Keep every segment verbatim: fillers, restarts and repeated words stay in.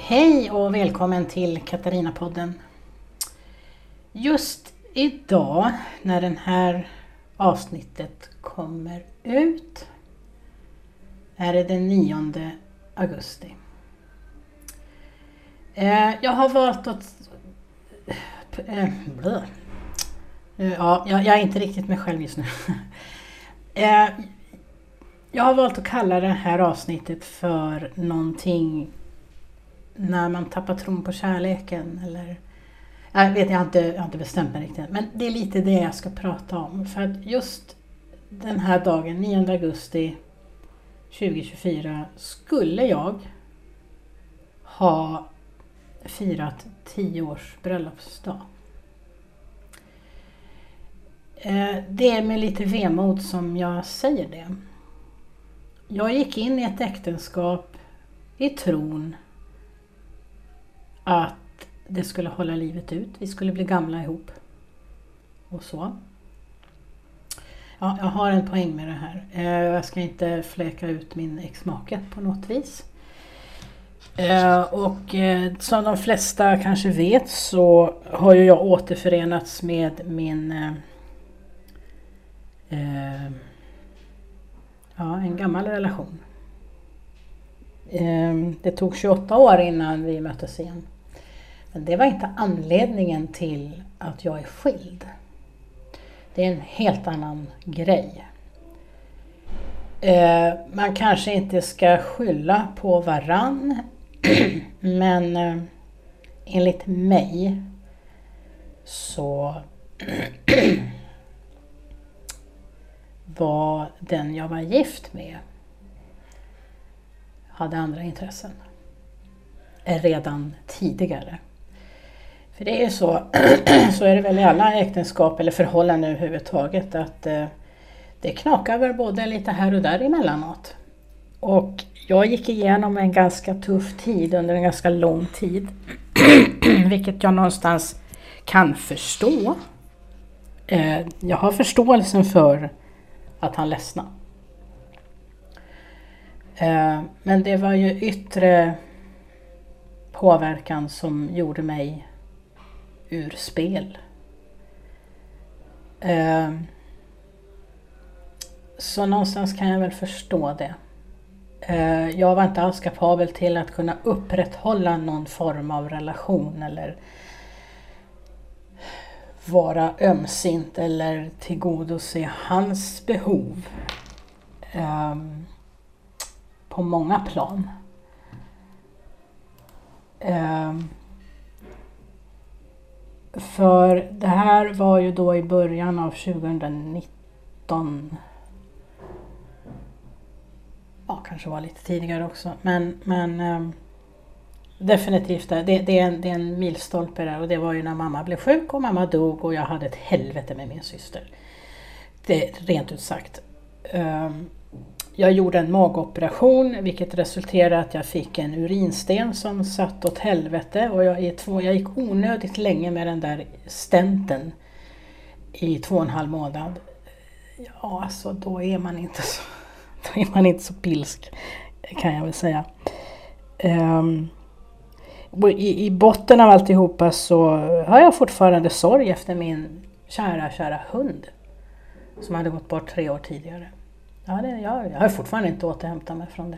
Hej och välkommen till Katarina-podden. Just idag när den här avsnittet kommer ut är det den nionde augusti. Jag har valt att... Ja, jag är inte riktigt mig själv just nu. Jag har valt att kalla det här avsnittet för någonting när man tappar tron på kärleken. Eller, jag vet, jag har, inte, jag har inte bestämt mig riktigt. Men det är lite det jag ska prata om. För att just den här dagen, nionde augusti tjugohundratjugofyra, skulle jag ha firat tio års bröllopsdag. Det är med lite vemod som jag säger det. Jag gick in i ett äktenskap i tron att det skulle hålla livet ut. Vi skulle bli gamla ihop. Och så. Ja, jag har en poäng med det här. Jag ska inte fläka ut min exmake på något vis. Och som de flesta kanske vet så har ju jag återförenats med min eh, ja, en gammal relation. Det tog tjugoåtta år innan vi möttes igen. Men det var inte anledningen till att jag är skild. Det är en helt annan grej. Man kanske inte ska skylla på varann. Men enligt mig så var den jag var gift med hade andra intressen redan tidigare. För det är ju så, så är det väl i alla äktenskap eller förhållanden överhuvudtaget att eh, det knakar väl både lite här och där emellanåt. Och jag gick igenom en ganska tuff tid under en ganska lång tid. Vilket jag någonstans kan förstå. Eh, jag har förståelsen för att han ledsnar. Eh, men det var ju yttre påverkan som gjorde mig ur spel. Eh, så någonstans kan jag väl förstå det. Eh, jag var inte alls kapabel till att kunna upprätthålla någon form av relation eller vara ömsint eller tillgodose hans behov eh, på många plan. Eh, för det här var ju då i början av tjugonitton. Ja, kanske var lite tidigare också. Men, men eh, definitivt det, det, är en, det är en milstolpe där. Och det var ju när mamma blev sjuk och mamma dog och jag hade ett helvete med min syster. Det är rent ut sagt. Eh, jag gjorde en magoperation vilket resulterade att jag fick en urinsten som satt åt helvete. Och jag, i två, jag gick onödigt länge med den där stenten i två och en halv månad. Ja, alltså då är man inte så... Då är man inte så pilsk, kan jag väl säga. Um, i, I botten av alltihopa så har jag fortfarande sorg efter min kära, kära hund. Som hade gått bort tre år tidigare. Ja, det, jag, jag har fortfarande inte återhämtat mig från det.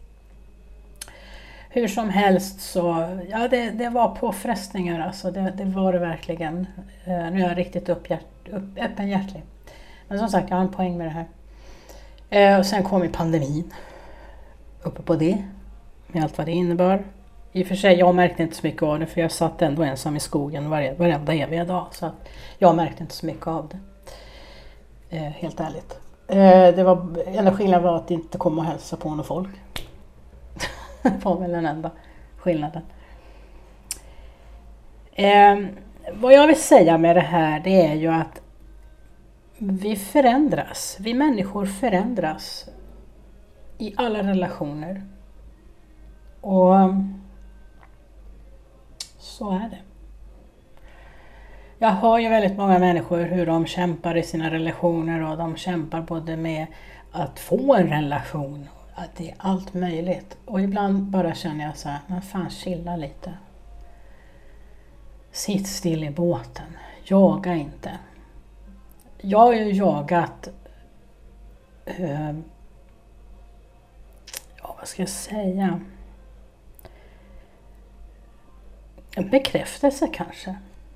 Hur som helst så, ja det, det var påfrestningar alltså. Det, det var det verkligen. Uh, nu är jag riktigt upphjärt, upp, öppenhjärtlig. Men som sagt, jag har en poäng med det här. Och sen kom ju pandemin uppe på det, med allt vad det innebar. I och för sig, jag märkte inte så mycket av det för jag satt ändå ensam i skogen varje, varenda eviga dag. Så att jag märkte inte så mycket av det, eh, helt ärligt. Eh, det var, enda skillnaden var att inte komma och hälsa på någon folk. Det var väl den enda skillnaden. Eh, vad jag vill säga med det här, det är ju att vi förändras. Vi människor förändras i alla relationer. Och så är det. Jag har ju väldigt många människor hur de kämpar i sina relationer och de kämpar både med att få en relation att det är allt möjligt. Och ibland bara känner jag så här, men fan, chilla lite. Sitt still i båten. Jaga inte. Jag har ju jagat eh, ja, vad ska jag säga? En bekräftelse kanske.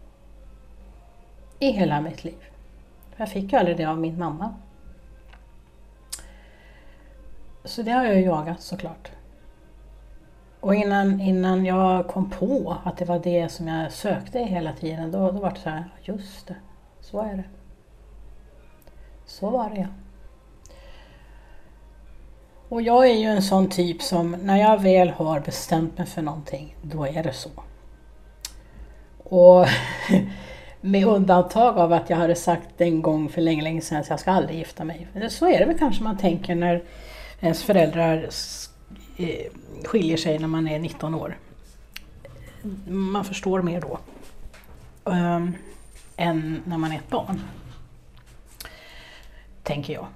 I hela mitt liv. Jag fick ju aldrig det av min mamma. Så det har jag ju jagat såklart. Och innan, innan jag kom på att det var det som jag sökte hela tiden, då, då var det så här, just det, så är det. Så var det, ja. Och jag är ju en sån typ som, när jag väl har bestämt mig för någonting, då är det så. Och med undantag av att jag hade sagt en gång för länge, länge sedan att jag ska aldrig gifta mig. Så är det väl kanske man tänker när ens föräldrar skiljer sig när man är nitton år. Man förstår mer då um, än när man är ett barn. Tänker jag.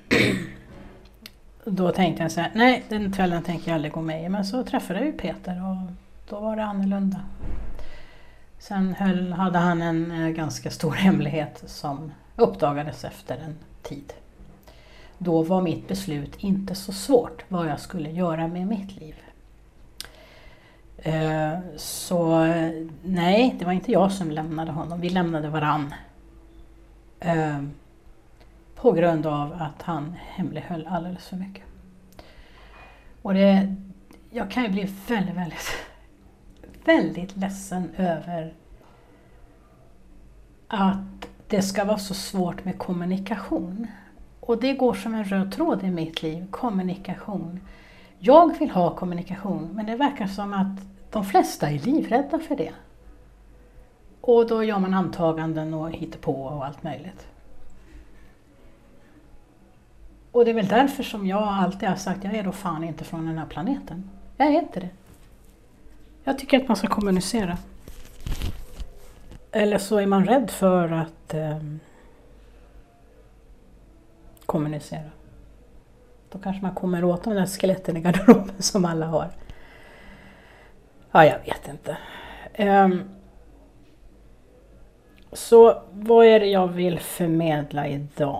Då tänkte jag så här, nej, den kvällen tänker jag aldrig gå med i. Men så träffade jag ju Peter och då var det annorlunda. Sen höll, hade han en eh, ganska stor hemlighet som uppdagades efter en tid. Då var mitt beslut inte så svårt vad jag skulle göra med mitt liv. Eh, så nej, det var inte jag som lämnade honom. Vi lämnade varann. Eh, på grund av att han hemlighöll alldeles för mycket. Och det, jag kan ju bli väldigt, väldigt, väldigt ledsen över att det ska vara så svårt med kommunikation. Och det går som en röd tråd i mitt liv, kommunikation. Jag vill ha kommunikation, men det verkar som att de flesta är livrädda för det. Och då gör man antaganden och hittar på och allt möjligt. Och det är väl därför som jag alltid har sagt, jag är då fan inte från den här planeten. Jag är inte det. Jag tycker att man ska kommunicera. Eller så är man rädd för att eh, kommunicera. Då kanske man kommer åt de där skeletten i garderoben som alla har. Ja, jag vet inte. Um, så vad är det jag vill förmedla idag?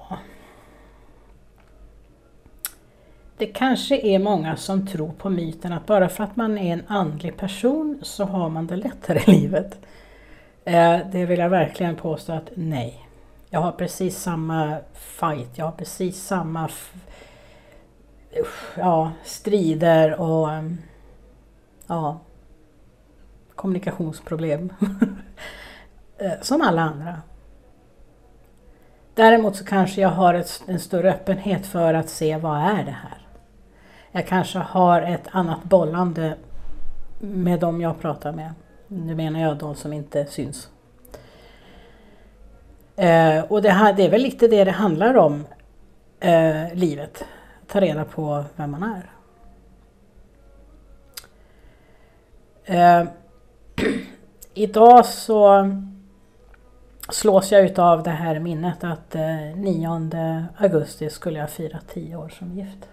Det kanske är många som tror på myten att bara för att man är en andlig person så har man det lättare i livet. Uh, det vill jag verkligen påstå att nej. Jag har precis samma fight, jag har precis samma f- ja, strider och um, ja, kommunikationsproblem som alla andra. Däremot så kanske jag har ett, en större öppenhet för att se vad är det här. Jag kanske har ett annat bollande med dem jag pratar med. Nu menar jag de som inte syns. Eh, och det, här, det är väl lite det det handlar om, eh, livet. Ta reda på vem man är. Eh, idag så slås jag ut av det här minnet att eh, nionde augusti skulle jag fira tio år som gift.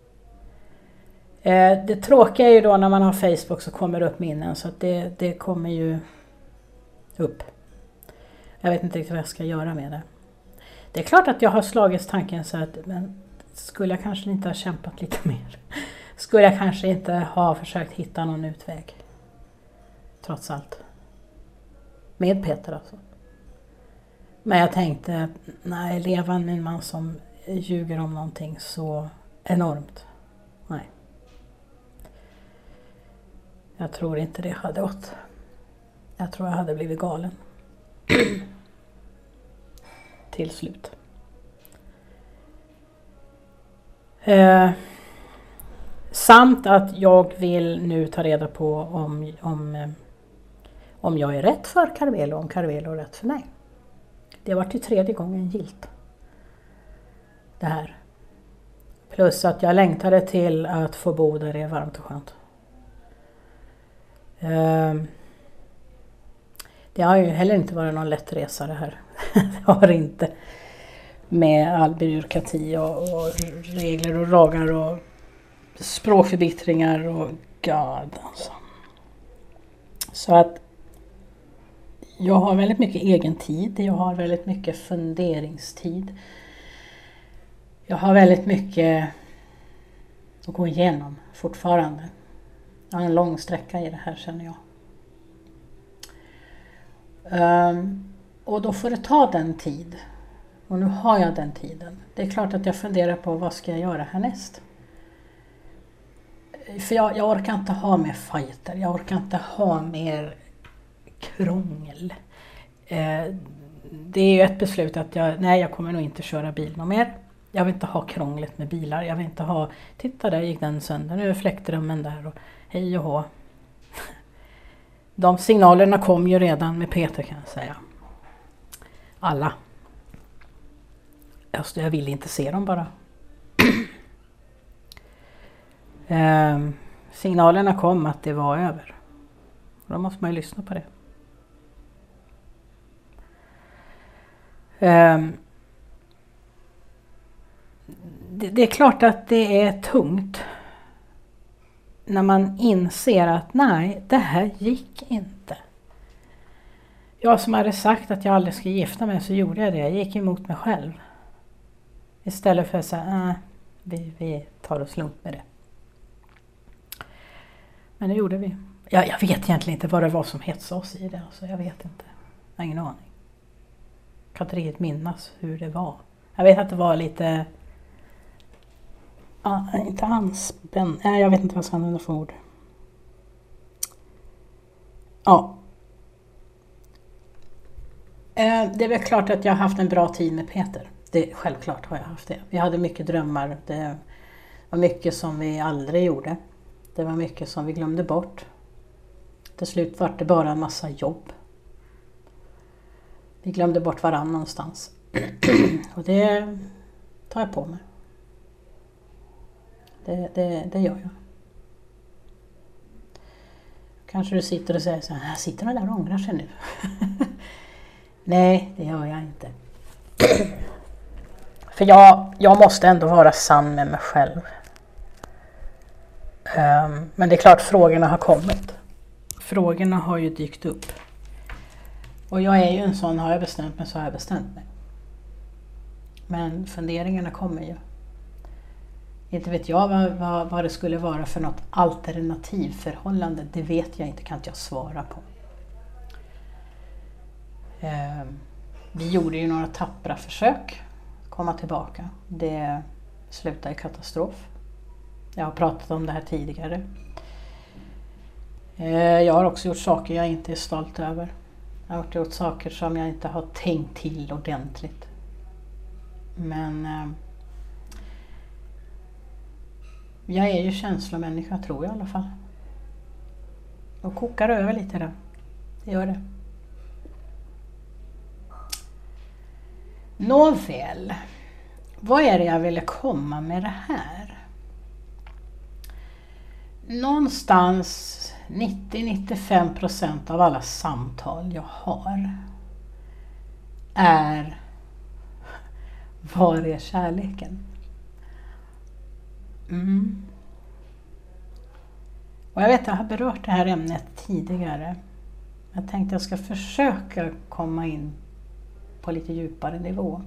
Eh, det tråkiga är ju då när man har Facebook så kommer det upp minnen, så att det, det kommer ju upp. Jag vet inte riktigt vad jag ska göra med det. Det är klart att jag har slagit tanken så att, men skulle jag kanske inte ha kämpat lite mer? Skulle jag kanske inte ha försökt hitta någon utväg? Trots allt. Med Peter alltså. Men jag tänkte att nej, leva med en man som ljuger om någonting så enormt. Nej. Jag tror inte det hade gått. Jag tror jag hade blivit galen. Till slut. Eh, samt att jag vill nu ta reda på om, om, om jag är rätt för Carvelo och om Carvelo är rätt för mig. Det har varit till tredje gången gilt. Det här. Plus att jag längtade till att få bo där det är varmt och skönt. Eh, det har ju heller inte varit någon lätt resa det här. Det har inte. Med all byråkrati och, och regler och lagar och språkförbittringar och god alltså. Så att jag har väldigt mycket egen tid, jag har väldigt mycket funderingstid. Jag har väldigt mycket att gå igenom fortfarande. Jag har en lång sträcka i det här, känner jag. Um, och då får det ta den tid. Och nu har jag den tiden. Det är klart att jag funderar på vad ska jag göra härnäst. För jag, jag orkar inte ha mer fighter. Jag orkar inte ha mer krångel. Eh, det är ju ett beslut att jag, nej, jag kommer nog inte köra bil någon mer. Jag vill inte ha krånglet med bilar. Jag vill inte ha, titta där gick den sönder. Nu är fläktrummen där och hej och hå. De signalerna kom ju redan med Peter, kan jag säga. Alla. Alltså, jag vill inte se dem bara. eh, signalerna kom att det var över. Då måste man ju lyssna på det. Eh, det. Det är klart att det är tungt när man inser att nej, det här gick inte. Jag som hade sagt att jag aldrig skulle gifta mig, så gjorde jag det. Jag gick emot mig själv. Istället för att säga, äh, vi, vi tar oss lugnt med det. Men det gjorde vi. Jag, jag vet egentligen inte vad det var som hetsade oss i det. Alltså, jag vet inte. Jag har ingen aning. Jag kan inte riktigt minnas hur det var. Jag vet att det var lite... Ah, inte anspänn. Nej, jag vet inte vad jag ska använda för ord. Ja. Eh, det är väl klart att jag har haft en bra tid med Peter. Det, självklart har jag haft det. Vi hade mycket drömmar. Det var mycket som vi aldrig gjorde. Det var mycket som vi glömde bort. Till slut var det bara en massa jobb. Vi glömde bort varann någonstans. Och det tar jag på mig. Det, det, det gör jag. Kanske du sitter och säger så här, sitter du där och ångrar sig nu? Nej, det gör jag inte. För jag, jag måste ändå vara sann med mig själv. Um, men det är klart, frågorna har kommit. Frågorna har ju dykt upp. Och jag är ju en sån, har jag bestämt mig så har jag bestämt mig. Men funderingarna kommer ju. Inte vet jag vad, vad, vad det skulle vara för något alternativförhållande. Det vet jag inte, kan inte jag svara på. Eh, vi gjorde ju några tappra försök att komma tillbaka. Det slutade i katastrof. Jag har pratat om det här tidigare. Eh, jag har också gjort saker jag inte är stolt över. Jag har gjort saker som jag inte har tänkt till ordentligt. Men... Eh, Jag är ju känslomänniska, tror jag i alla fall. Och kokar över lite då. Det gör det. Nåväl. Vad är det jag ville komma med det här? Någonstans nittio till nittiofem procent av alla samtal jag har är: var är kärleken? Mm. Och jag vet att jag har berört det här ämnet tidigare. Jag tänkte jag ska försöka komma in på lite djupare nivå.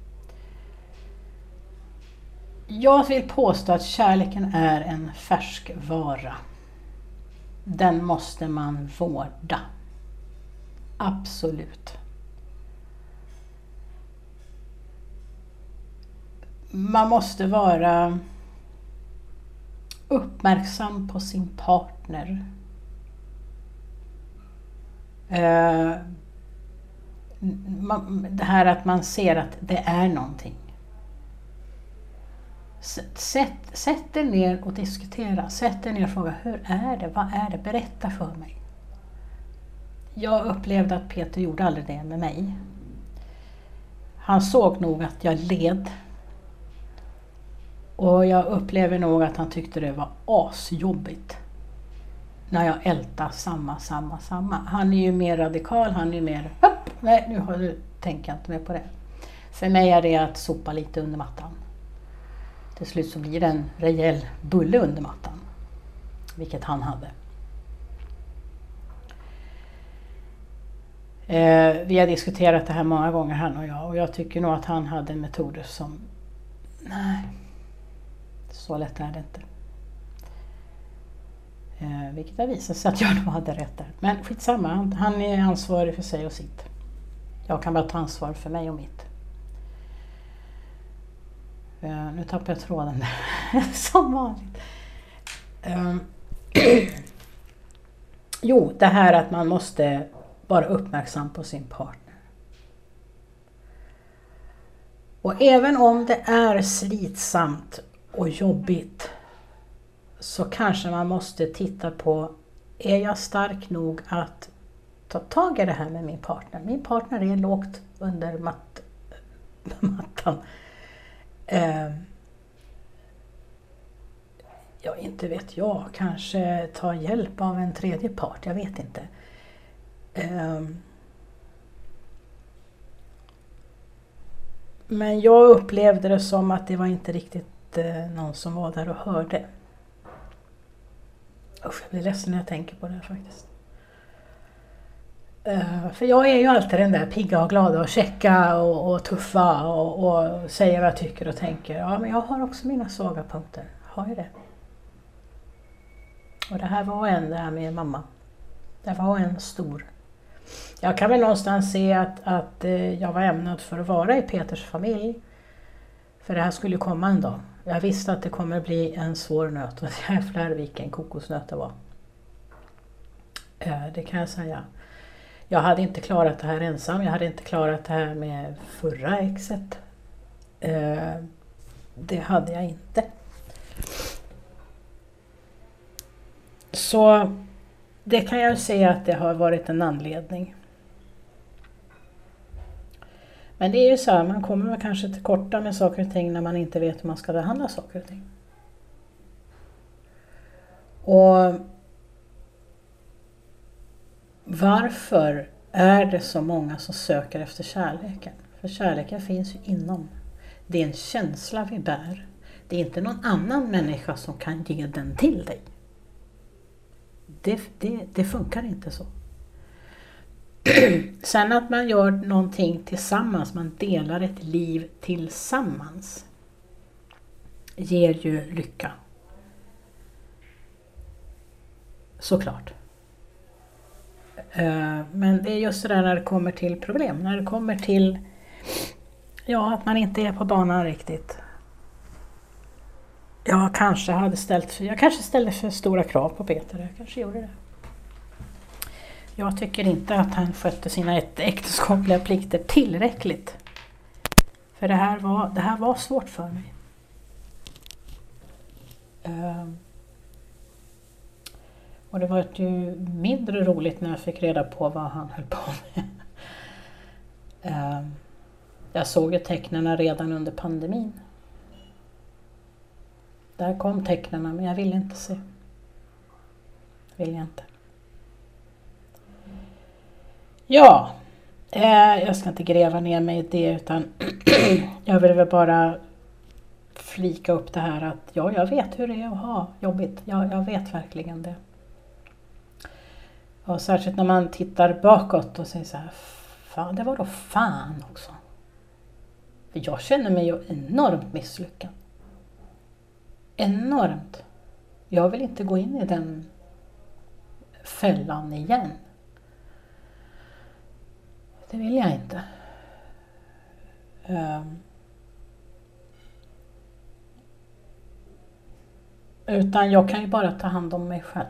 Jag vill påstå att kärleken är en färskvara. Den måste man vårda. Absolut. Man måste vara uppmärksam på sin partner. Eh, det här att man ser att det är någonting. Sätt, sätt er ner och diskutera. Sätt er ner och fråga, hur är det? Vad är det? Berätta för mig. Jag upplevde att Peter gjorde aldrig det med mig. Han såg nog att jag led. Och jag upplever nog att han tyckte det var asjobbigt. När jag ältar samma, samma, samma. Han är ju mer radikal, han är ju mer, hopp, nej nu har du, tänker jag inte mer på det. För mig är det att sopa lite under mattan. Till slut så blir det en rejäl bulle under mattan. Vilket han hade. Eh, vi har diskuterat det här många gånger, han och jag. Och jag tycker nog att han hade metoder som... Nej, så lätt är det inte. Eh, vilket har visat sig att jag nog hade rätt där. Men skitsamma, han, han är ansvarig för sig och sitt. Jag kan bara ta ansvar för mig och mitt. Uh, nu tappar jag tråden där. Som vanligt. Um, jo, det här att man måste vara uppmärksam på sin partner. Och även om det är slitsamt och jobbigt så kanske man måste titta på, är jag stark nog att ta tag i det här med min partner? Min partner är lågt under mat- mattan. Uh, ja, inte vet jag. Kanske ta hjälp av en tredje part. Jag vet inte. Uh, men jag upplevde det som att det var inte riktigt uh, någon som var där och hörde. Usch, jag blir ledsen när jag tänker på det faktiskt. Uh, för jag är ju alltid den där pigga och glada och checka och, och tuffa och, och säger vad jag tycker och tänker. Ja, men jag har också mina svaga punkter. Har jag det? Och det här var en, det här med mamma. Det var en stor. Jag kan väl någonstans se att, att uh, jag var ämnad för att vara i Peters familj. För det här skulle ju komma en dag. Jag visste att det kommer bli en svår nöt. Och jävlar vilken kokosnöt det var. Uh, det kan jag säga. Jag hade inte klarat det här ensam. Jag hade inte klarat det här med förra exet. Eh, det hade jag inte. Så det kan jag säga att det har varit en anledning. Men det är ju så här, man kommer väl kanske till korta med saker och ting när man inte vet hur man ska behandla saker och ting. Och varför är det så många som söker efter kärleken? För kärleken finns ju inom. Det är en känsla vi bär. Det är inte någon annan människa som kan ge den till dig. Det, det, det funkar inte så. Sen att man gör någonting tillsammans, man delar ett liv tillsammans, ger ju lycka. Såklart. Men det är just det där när det kommer till problem. När det kommer till ja, att man inte är på banan riktigt. Jag kanske hade ställt för, jag kanske ställde för stora krav på Peter. Jag kanske gjorde det. Jag tycker inte att han skötte sina äktenskapliga plikter tillräckligt. För det här var, det här var svårt för mig. Um. Och det var ju mindre roligt när jag fick reda på vad han höll på med. Uh, jag såg ju tecknarna redan under pandemin. Där kom tecknarna, men jag ville inte se. Vill jag inte. Ja, uh, jag ska inte gräva ner mig i det, utan jag vill väl bara flika upp det här att ja, jag vet hur det är att ha jobbigt. Jag, jag vet verkligen det. Och särskilt när man tittar bakåt och säger så här, fan, det var då fan också. För jag känner mig ju enormt misslyckad. Enormt. Jag vill inte gå in i den fällan igen. Det vill jag inte. Um, utan jag kan ju bara ta hand om mig själv.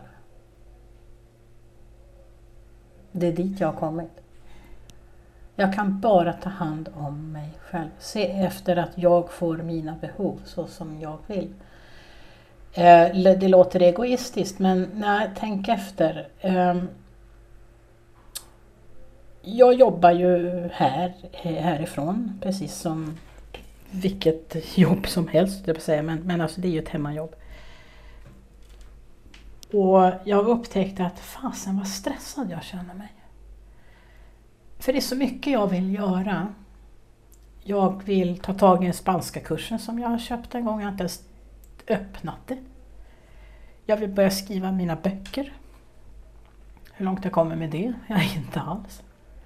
Det är dit jag har kommit. Jag kan bara ta hand om mig själv. Se efter att jag får mina behov så som jag vill. Eh, det låter egoistiskt, men nej, tänk efter. Eh, jag jobbar ju här, härifrån, precis som vilket jobb som helst, jag vill säga. Men, men alltså det är ju ett hemmajobb. Och jag upptäckte att fasen vad stressad jag känner mig. För det är så mycket jag vill göra. Jag vill ta tag i den spanska kursen som jag har köpt en gång. Jag har inte ens öppnat det. Jag vill börja skriva mina böcker. Hur långt jag kommer med det? Jag är inte alls.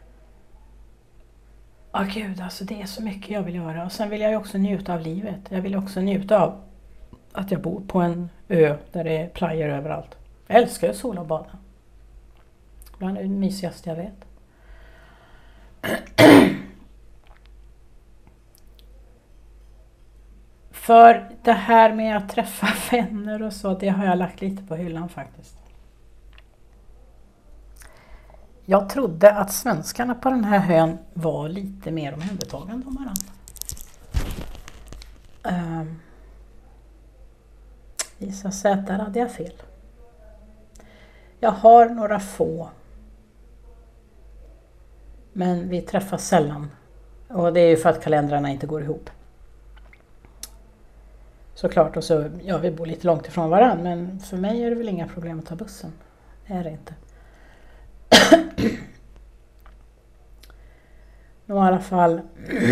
Åh gud, alltså det är så mycket jag vill göra. Och sen vill jag ju också njuta av livet. Jag vill också njuta av att jag bor på en ö där det är plajor överallt. Jag älskar ju sol och bada. Bland det mysigaste jag vet. För det här med att träffa vänner och så, det har jag lagt lite på hyllan faktiskt. Jag trodde att svenskarna på den här ön var lite mer omhändertagande om varandra. Um, visade sig att där hade jag fel. Jag har några få. Men vi träffas sällan. Och det är ju för att kalendrarna inte går ihop. Såklart, och så, ja, vi bor lite långt ifrån varandra, men för mig är det väl inga problem att ta bussen. Det är det inte. I alla fall.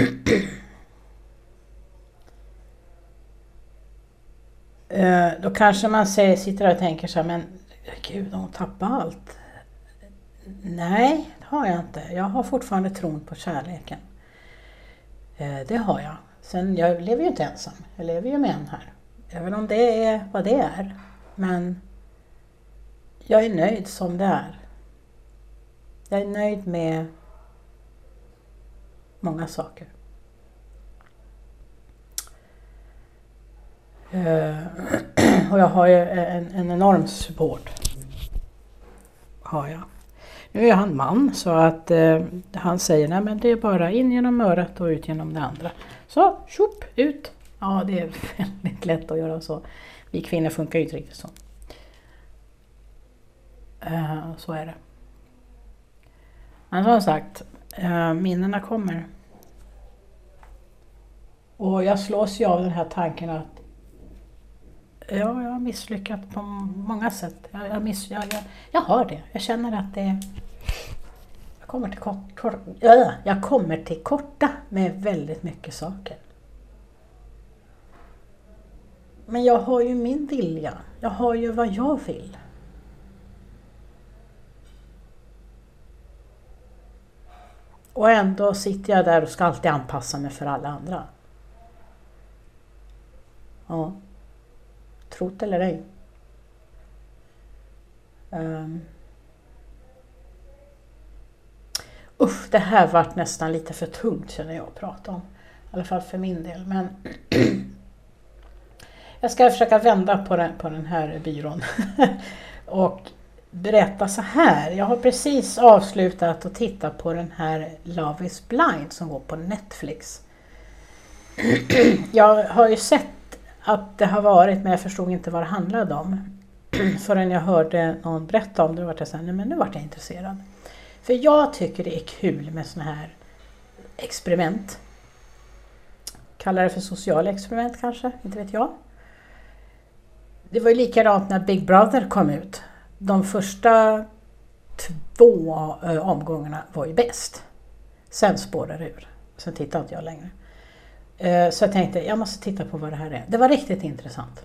Då kanske man säger, sitter där och tänker så här, men gud, hon tappar allt. Nej, det har jag inte. Jag har fortfarande tron på kärleken. Det har jag. Sen, jag lever ju inte ensam. Jag lever ju med en här. Även om det är vad det är. Men jag är nöjd som det är. Jag är nöjd med många saker. Uh, och jag har ju en, en enorm support. Har jag. Nu är han man, så att uh, han säger, nej men det är bara in genom örat och ut genom det andra. Så, tjopp, ut. Ja, det är väldigt lätt att göra så. Vi kvinnor funkar ju inte riktigt så. Uh, så är det. Men som sagt, uh, minnena kommer. Och jag slås ju av den här tanken att ja, jag har misslyckats på många sätt. Jag, jag, miss, jag, jag, jag har det. Jag känner att det... Jag kommer till, kort, kort, äh, jag kommer till korta med väldigt mycket saker. Men jag har ju min vilja. Jag har ju vad jag vill. Och ändå sitter jag där och ska alltid anpassa mig för alla andra. Ja. Trot eller ej. Um. Usch, det här vart nästan lite för tungt känner jag att prata om. I alla fall för min del. Men jag ska försöka vända på den, på den här byrån. Och berätta så här. Jag har precis avslutat att titta på den här Love is Blind som går på Netflix. Jag har ju sett att det har varit, men jag förstod inte vad det handlade om. Förrän jag hörde någon berätta om det, var jag så här, nej men nu var jag intresserad. För jag tycker det är kul med såna här experiment. Kallar det för sociala experiment kanske, inte vet jag. Det var ju likadant när Big Brother kom ut. De första två äh, omgångarna var ju bäst. Sen spårade det ur. Sen tittade inte jag längre. Uh, så jag tänkte, jag måste titta på vad det här är. Det var riktigt intressant.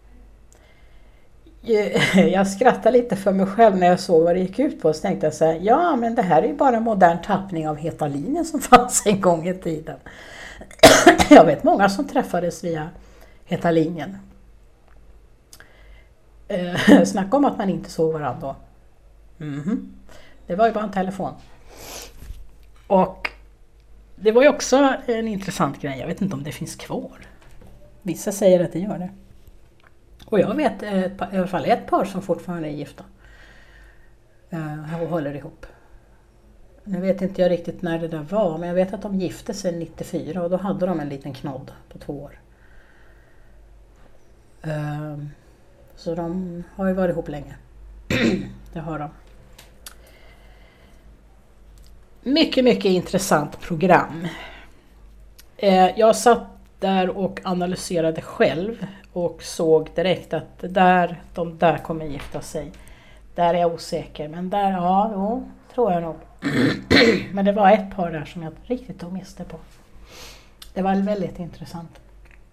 Jag skrattade lite för mig själv när jag såg vad det gick ut på. Så tänkte jag så här, ja men det här är ju bara en modern tappning av Heta linjen som fanns en gång i tiden. Jag vet många som träffades via Heta linjen. Uh, snacka om att man inte såg varandra då. Mm-hmm. Det var ju bara en telefon. Och det var ju också en intressant grej. Jag vet inte om det finns kvar. Vissa säger att det gör det. Och jag vet ett, i alla fall ett par som fortfarande är gifta. Uh, och håller ihop. Nu vet inte jag riktigt när det där var. Men jag vet att de gifte sig nittiofyra. Och då hade de en liten knodd på två år. Uh, så de har ju varit ihop länge. Det har de. Mycket, mycket intressant program. Eh, jag satt där och analyserade själv och såg direkt att där, de där kommer gifta sig. Där är jag osäker, men där, ja, jo, tror jag nog. Men det var ett par där som jag riktigt tog miste på. Det var väldigt intressant.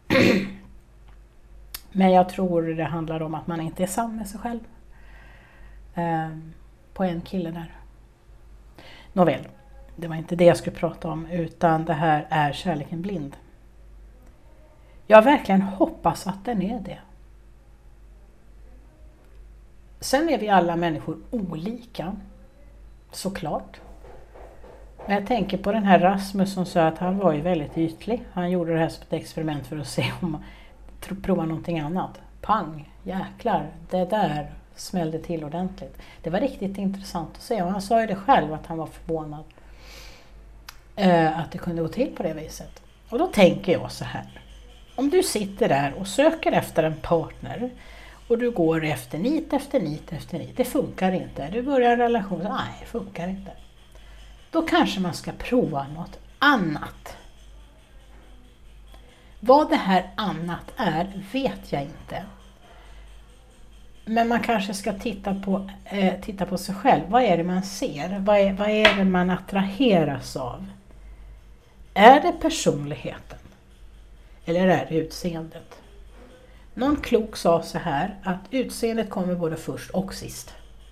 Men jag tror det handlar om att man inte är sann med sig själv. Ehm, på en kille där. Nåväl, det var inte det jag skulle prata om, utan det här är kärleken blind. Jag verkligen hoppas att den är det. Sen är vi alla människor olika, såklart. Men jag tänker på den här Rasmus som sa att han var ju väldigt ytlig. Han gjorde det här som ett experiment för att se om man prova någonting annat. Pang, jäklar, det där smällde till ordentligt. Det var riktigt intressant att se, och han sa ju det själv att han var förvånad eh, att det kunde gå till på det viset. Och då tänker jag så här: om du sitter där och söker efter en partner och du går efter nit efter nit efter nit, det funkar inte. Du börjar en relation, så, nej, det funkar inte. Då kanske man ska prova något annat. Vad det här annat är vet jag inte. Men man kanske ska titta på, eh, titta på sig själv. Vad är det man ser? Vad är, vad är det man attraheras av? Är det personligheten? Eller är det utseendet? Någon klok sa så här, att utseendet kommer både först och sist.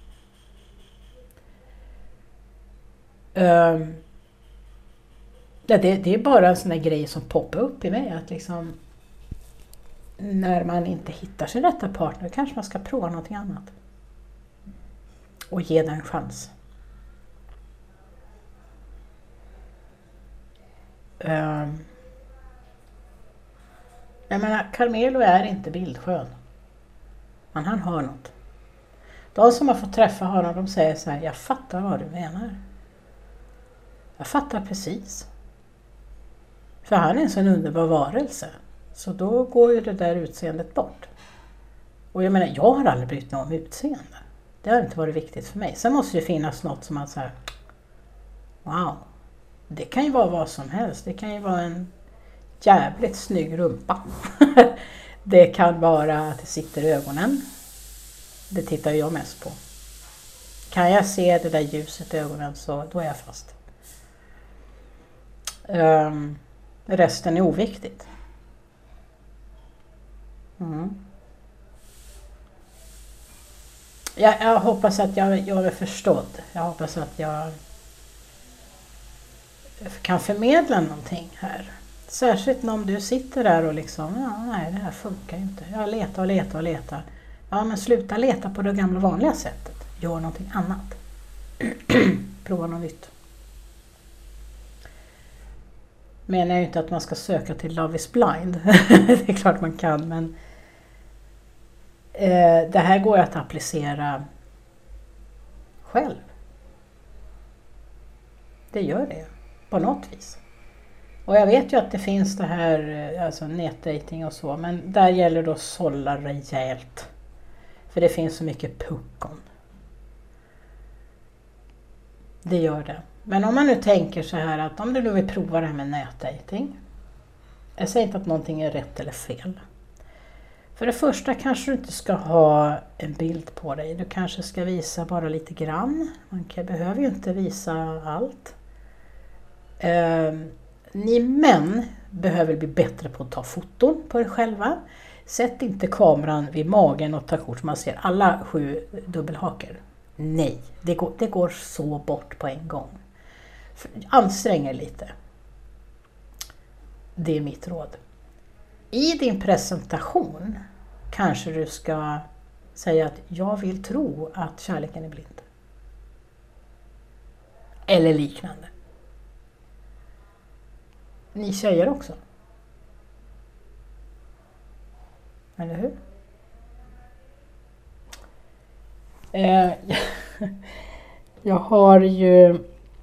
Um, det, det är bara en sån där grej som poppar upp i mig. Att liksom, när man inte hittar sin rätta partner kanske man ska prova någonting annat. Och ge den en chans. Um, jag menar, Carmelo är inte bildskön. Men han har något. De som har fått träffa honom, de säger så här: jag fattar vad du menar. Jag fattar precis. För han är en sån underbar varelse. Så då går ju det där utseendet bort. Och jag menar, jag har aldrig brytt mig om utseende. Det har inte varit viktigt för mig. Sen måste det finnas något som man säger: wow. Det kan ju vara vad som helst. Det kan ju vara en jävligt snygg rumpa. Det kan vara att det sitter i ögonen. Det tittar jag mest på. Kan jag se det där ljuset i ögonen, så då är jag fast. Um, resten är oviktigt. Mm. Jag, jag hoppas att jag, jag är förstådd. Jag hoppas att jag kan förmedla någonting här. Särskilt om du sitter där och liksom, ja, nej, det här funkar inte. Jag letar och letar och letar. Ja, men sluta leta på det gamla vanliga sättet. Gör någonting annat. Prova något nytt. Menar jag inte att man ska söka till Love is blind. Det är klart man kan, men eh, det här går att applicera själv. Det gör det på något vis. Och jag vet ju att det finns det här, alltså nätdating och så, men där gäller det att sålla rejält. För det finns så mycket puckon. Det gör det. Men om man nu tänker så här, att om du nu vill prova det här med nätdating. Jag säger inte att någonting är rätt eller fel. För det första kanske du inte ska ha en bild på dig. Du kanske ska visa bara lite grann. Man kan, behöver ju inte visa allt. Eh, ni män behöver bli bättre på att ta foton på er själva. Sätt inte kameran vid magen och ta kort så man ser alla sju dubbelhaker. Nej, det går, det går så bort på en gång. Ansträng er lite. Det är mitt råd. I din presentation kanske du ska säga att jag vill tro att kärleken är blind. Eller liknande. Ni tjejer också. Eller hur? Eh, jag har ju...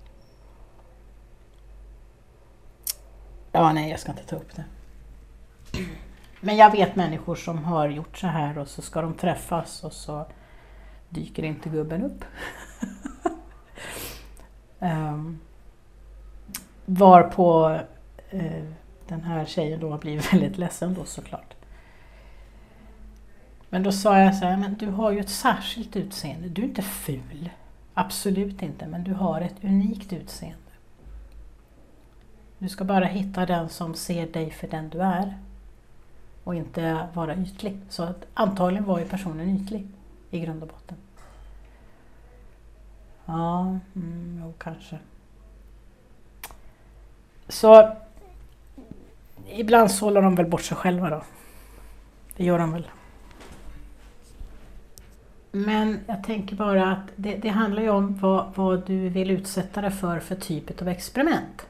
Ja, nej, jag ska inte ta upp det. Men jag vet människor som har gjort så här och så ska de träffas och så dyker inte gubben upp. um, var på uh, den här tjejen då har blivit väldigt ledsen då såklart. Men då sa jag så här, men du har ju ett särskilt utseende. Du är inte ful. Absolut inte, men du har ett unikt utseende. Du ska bara hitta den som ser dig för den du är. Och inte vara ytlig. Så att antagligen var ju personen ytlig i grund och botten. Ja, mm, jo, kanske. Så ibland sålar de väl bort sig själva då. Det gör de väl. Men jag tänker bara att det, det handlar ju om vad, vad du vill utsätta dig för för typ av experiment.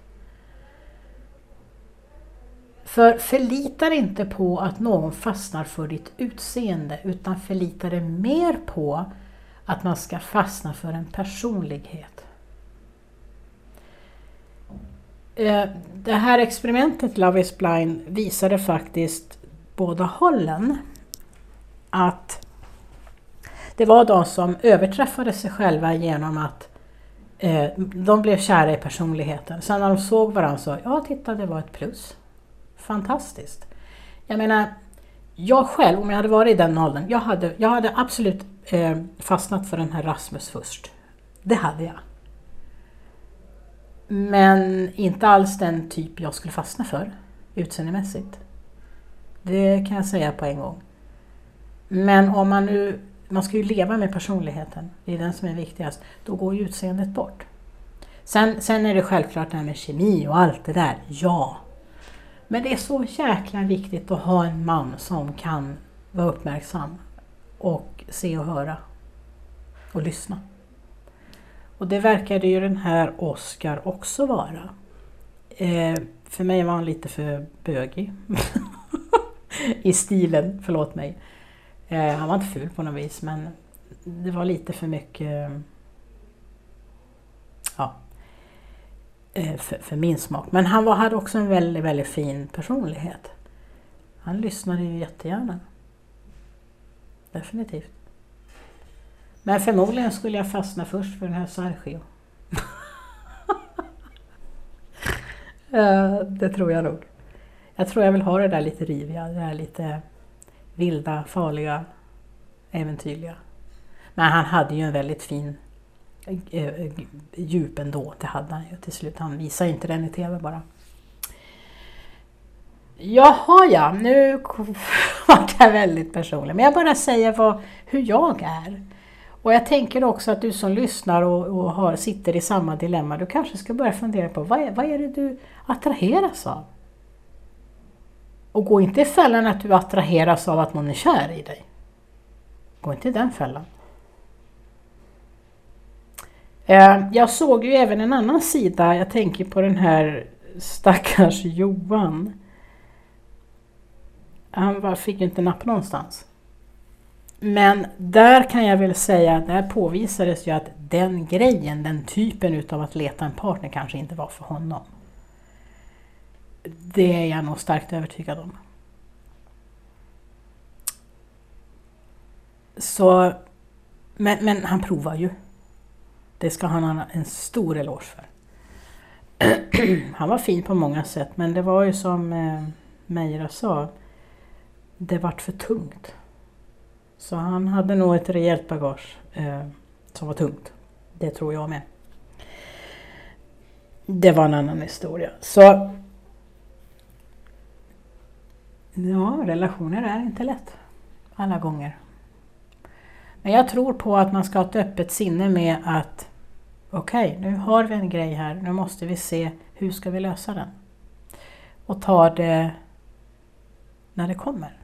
För förlita dig inte på att någon fastnar för ditt utseende, utan förlita dig mer på att man ska fastna för en personlighet. Det här experimentet Love is Blind visade faktiskt båda hållen att det var de som överträffade sig själva genom att eh, de blev kära i personligheten. Sen när de såg varandra så, ja titta det var ett plus. Fantastiskt. Jag menar, jag själv, om jag hade varit i den åldern, jag hade, jag hade absolut eh, fastnat för den här Rasmus först. Det hade jag. Men inte alls den typ jag skulle fastna för, utseendemässigt. Det kan jag säga på en gång. Men om man nu, man ska ju leva med personligheten, det är den som är viktigast, då går ju utseendet bort. Sen, sen är det självklart det här med kemi och allt det där, ja. Men det är så jäkla viktigt att ha en man som kan vara uppmärksam och se och höra och lyssna. Och det verkade ju den här Oscar också vara. Eh, för mig var han lite för bögig. I stilen, förlåt mig. Eh, han var inte ful på något vis, men det var lite för mycket ja, eh, för, för min smak. Men han var, hade också en väldigt, väldigt fin personlighet. Han lyssnade ju jättegärna. Definitivt. Men förmodligen skulle jag fastna först för den här Sergio. Det tror jag nog. Jag tror jag vill ha det där lite riviga, det där lite vilda, farliga, äventyrliga. Men han hade ju en väldigt fin äh, djup ändå, det hade han ju till slut. Han visade inte den i tv bara. Jaha ja, nu var det väldigt personligt. Men jag bara säger vad, hur jag är. Och jag tänker också att du som lyssnar och, och har, sitter i samma dilemma, du kanske ska börja fundera på vad är, vad är det du attraheras av? Och gå inte i fällan att du attraheras av att någon är kär i dig. Gå inte i den fällan. Jag såg ju även en annan sida, jag tänker på den här stackars Johan. Han fick ju inte napp någonstans. Men där kan jag väl säga, där påvisades ju att den grejen, den typen utav att leta en partner kanske inte var för honom. Det är jag nog starkt övertygad om. Så, men, men han provar ju. Det ska han ha en stor eloge för. Han var fin på många sätt, men det var ju som eh, Meira sa, det vart för tungt. Så han hade nog ett rejält bagage eh, som var tungt. Det tror jag med. Det var en annan historia. Så ja, relationer är inte lätt alla gånger. Men jag tror på att man ska ha ett öppet sinne med att okej, okay, nu har vi en grej här. Nu måste vi se hur ska vi lösa den. Och ta det när det kommer.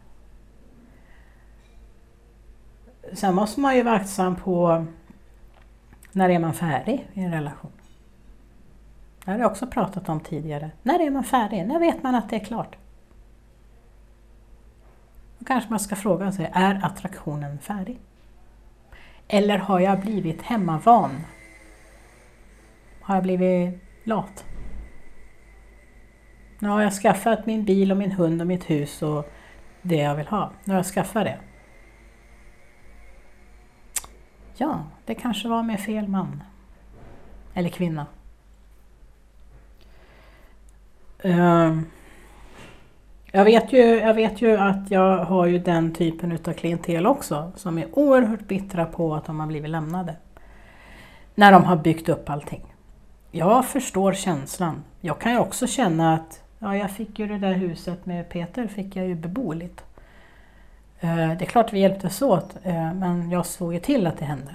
Sen måste man ju vara aktsam på när är man färdig i en relation. Det har jag också pratat om tidigare. När är man färdig? När vet man att det är klart? Då kanske man ska fråga sig, är attraktionen färdig? Eller har jag blivit hemmavan? Har jag blivit lat? Nu har jag skaffat min bil och min hund och mitt hus och det jag vill ha. Nu har jag skaffat det. Ja, det kanske var med fel man. Eller kvinna. Uh, jag, vet ju, jag vet ju att jag har ju den typen av klientel också. Som är oerhört bittra på att de har blivit lämnade. När de har byggt upp allting. jag förstår känslan. Jag kan ju också känna att ja, jag fick ju det där huset med Peter, fick jag ju beboeligt. Eh, det är klart vi hjälptes åt, eh, men jag såg ju till att det hände.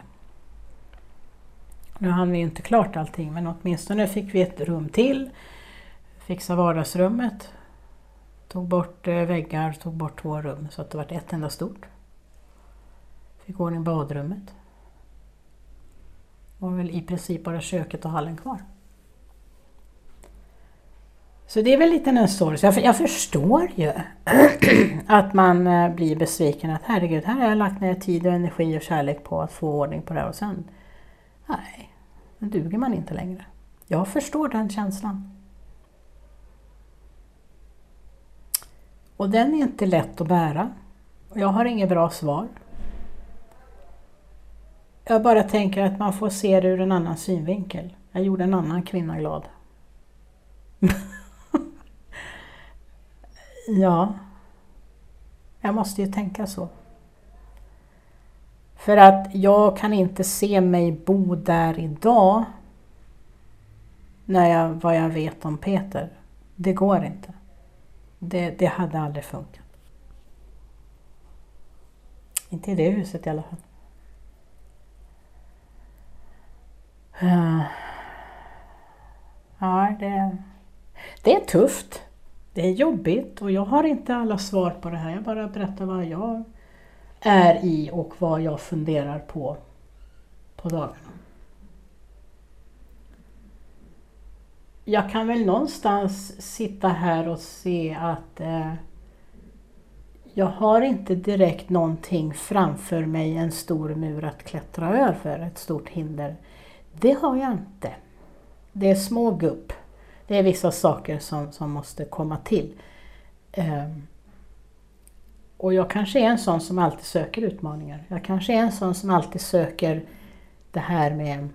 Nu hann vi inte klart allting, men åtminstone fick vi ett rum till. Fixa vardagsrummet. Tog bort eh, väggar, tog bort två rum så att det var ett enda stort. Fick ordning badrummet. Och väl i princip bara köket och hallen kvar. Så det är väl lite en story. Så jag, jag förstår ju att man eh, blir besviken. Att herregud, här har jag lagt ner tid och energi och kärlek på att få ordning på det. Och sen, nej, då duger man inte längre. Jag förstår den känslan. Och den är inte lätt att bära. Och jag har inget bra svar. Jag bara tänker att man får se det ur en annan synvinkel. Jag gjorde en annan kvinna glad. Ja. Jag måste ju tänka så. För att jag kan inte se mig bo där idag. När jag, vad jag vet om Peter. Det går inte. Det, det hade aldrig funkat. Inte i det huset i alla fall. Uh, ja, det, det är tufft. Det är jobbigt och jag har inte alla svar på det här. Jag bara berättar vad jag är i och vad jag funderar på på dagarna. Jag kan väl någonstans sitta här och se att eh, jag har inte direkt någonting framför mig, en stor mur att klättra över, ett stort hinder. Det har jag inte. Det är små gupp. Det är vissa saker som, som måste komma till. Um, och jag kanske är en sån som alltid söker utmaningar. Jag kanske är en sån som alltid söker det här med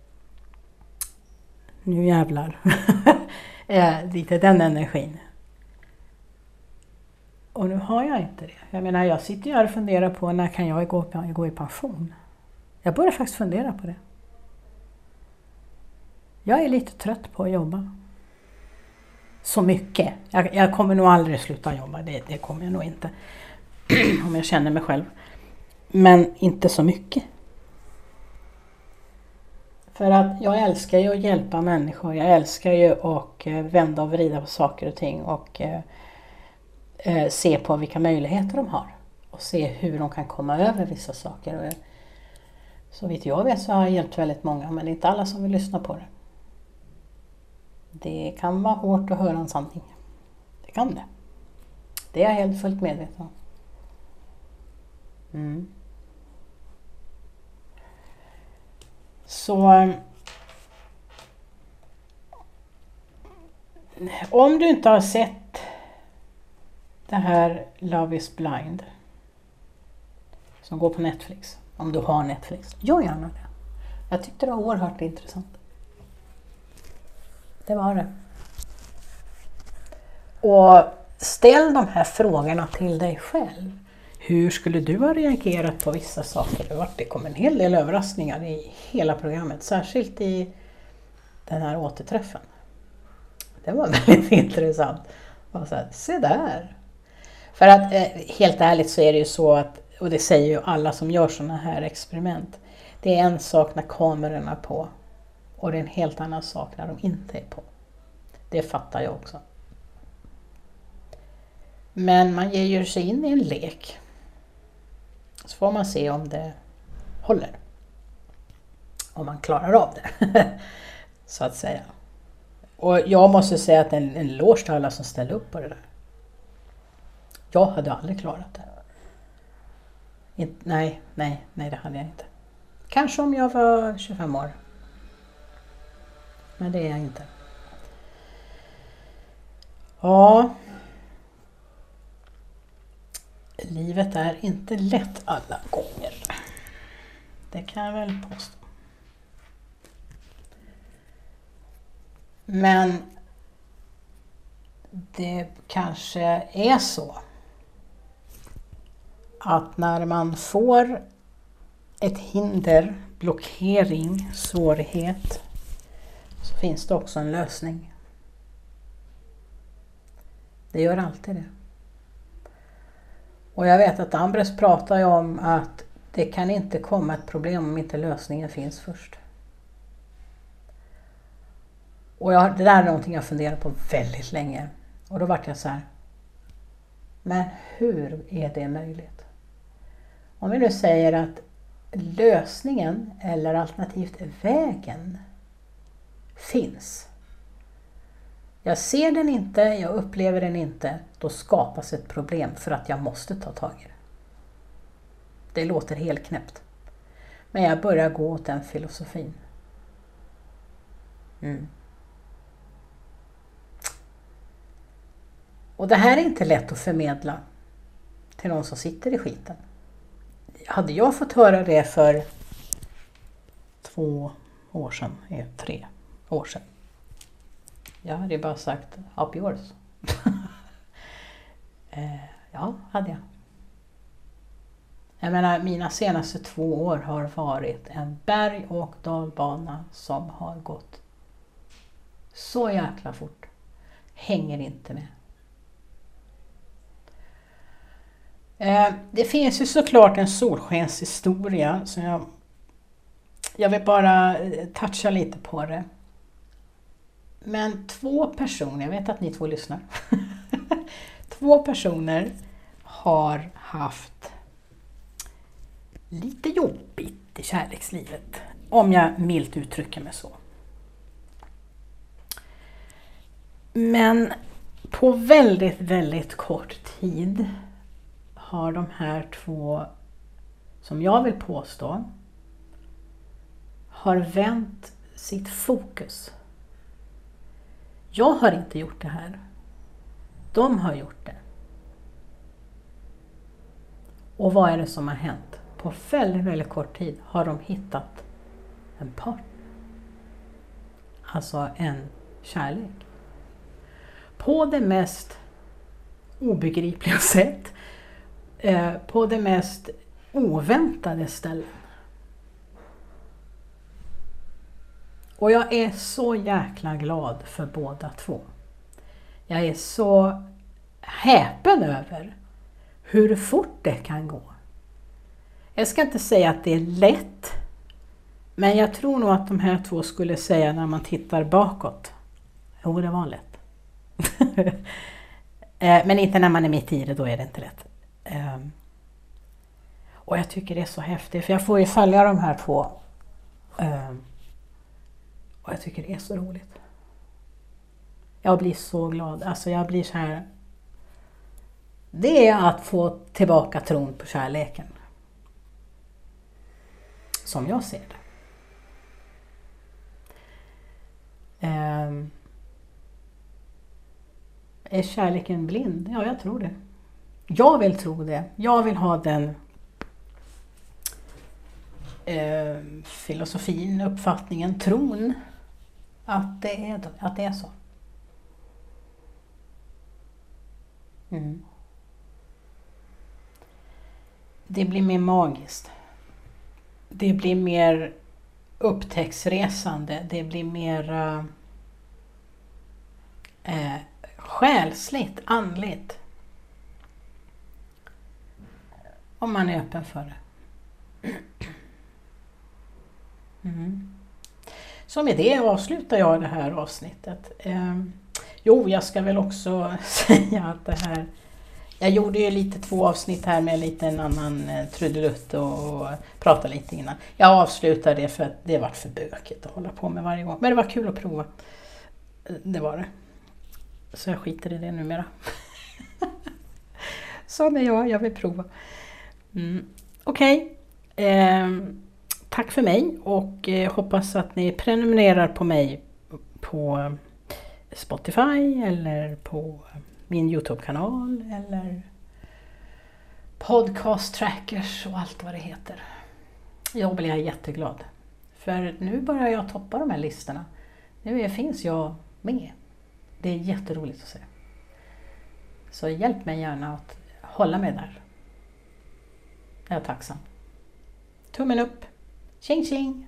nu jävlar. eh, lite den energin. Och nu har jag inte det. Jag menar, jag sitter ju här och funderar på när kan jag gå, gå i pension. Jag börjar faktiskt fundera på det. Jag är lite trött på att jobba. Så mycket. Jag, jag kommer nog aldrig sluta jobba. Det, det kommer jag nog inte. Om jag känner mig själv. Men inte så mycket. För att jag älskar ju att hjälpa människor. Jag älskar ju att vända och vrida på saker och ting. Och eh, se på vilka möjligheter de har. Och se hur de kan komma över vissa saker. Och, så vitt jag vet så har jag hjälpt väldigt många. Men det är inte alla som vill lyssna på det. Det kan vara hårt att höra en sanning. Det kan det. Det är jag helt fullt medveten om. Mm. Så om du inte har sett det här Love is Blind som går på Netflix, om du har Netflix, gör gärna det. Jag tyckte det var oerhört intressant. Det var det. Och ställ de här frågorna till dig själv. Hur skulle du ha reagerat på vissa saker? Det kom en hel del överraskningar i hela programmet. Särskilt i den här återträffen. Det var väldigt intressant. Och så här, se där. För att eh, helt ärligt så är det ju så att, och det säger ju alla som gör sådana här experiment. Det är en sak när kamerorna är på. Och det är en helt annan sak när de inte är på. Det fattar jag också. Men man ger ju sig in i en lek. Så får man se om det håller. Om man klarar av det. Så att säga. Och jag måste säga att en, en lås till alla som ställer upp på det där. Jag hade aldrig klarat det. In, nej, nej, nej det hade jag inte. Kanske om jag var tjugofem år. Men det är jag inte. Ja. Livet är inte lätt alla gånger. Det kan jag väl påstå. Men det kanske är så att när man får ett hinder, blockering, svårighet, så finns det också en lösning. Det gör alltid det. Och jag vet att Ambres pratar ju om att det kan inte komma ett problem om inte lösningen finns först. Och jag, det där är någonting jag funderar på väldigt länge. Och då vart jag så här. Men hur är det möjligt? Om vi nu säger att lösningen eller alternativt vägen finns. Jag ser den inte, jag upplever den inte. Då skapas ett problem för att jag måste ta tag i det. Det låter helt knäppt. Men jag börjar gå åt den filosofin. Mm. Och det här är inte lätt att förmedla till någon som sitter i skiten. Hade jag fått höra det för två år sedan, tre år sedan. Jag hade ju bara sagt, up yours. eh, ja, hade jag. Jag menar, mina senaste två år har varit en berg- och dalbana som har gått så jäkla fort. Hänger inte med. Eh, det finns ju såklart en solskenshistoria, så jag, jag vill bara toucha lite på det. Men två personer, jag vet att ni två lyssnar, två personer har haft lite jobbigt i kärlekslivet, om jag milt uttrycker mig så. Men på väldigt, väldigt kort tid har de här två, som jag vill påstå, har vänt sitt fokus. Jag har inte gjort det här. De har gjort det. Och vad är det som har hänt? På väldigt, väldigt kort tid har de hittat en partner. Alltså en kärlek. På det mest obegripliga sätt. Eh, på det mest oväntade ställen. Och jag är så jäkla glad för båda två. Jag är så häpen över hur fort det kan gå. Jag ska inte säga att det är lätt. Men jag tror nog att de här två skulle säga när man tittar bakåt. Jo, det var lätt. Men inte när man är mitt i det, då är det inte lätt. Och jag tycker det är så häftigt. För jag får ju följa de här två. Och jag tycker det är så roligt. Jag blir så glad. Alltså jag blir så här. Det är att få tillbaka tron på kärleken. Som jag ser det. Um, är kärleken blind? Ja, jag tror det. Jag vill tro det. Jag vill ha den uh, filosofin, uppfattningen, tron. Att det är, att det är så. Mm. Det blir mer magiskt. Det blir mer upptäcktsresande. Det blir mer äh, själsligt, andligt. Om man är öppen för det. Mm. Så med det avslutar jag det här avsnittet. Eh, jo, jag ska väl också säga att det här... Jag gjorde ju lite två avsnitt här med lite en annan eh, trudelutt och, och prata lite innan. Jag avslutar det för att det var för bökigt att hålla på med varje gång. Men det var kul att prova. Det var det. Så jag skiter i det numera. Så när jag, jag vill prova. Mm. Okej. Okay. Eh, Tack för mig och eh, hoppas att ni prenumererar på mig på Spotify eller på min YouTube-kanal eller podcast trackers och allt vad det heter. Jag blir jätteglad. För nu börjar jag toppa de här listorna. Nu finns jag med. Det är jätteroligt att se. Så hjälp mig gärna att hålla mig där. Jag är tacksam. Tummen upp. Tjing tjing!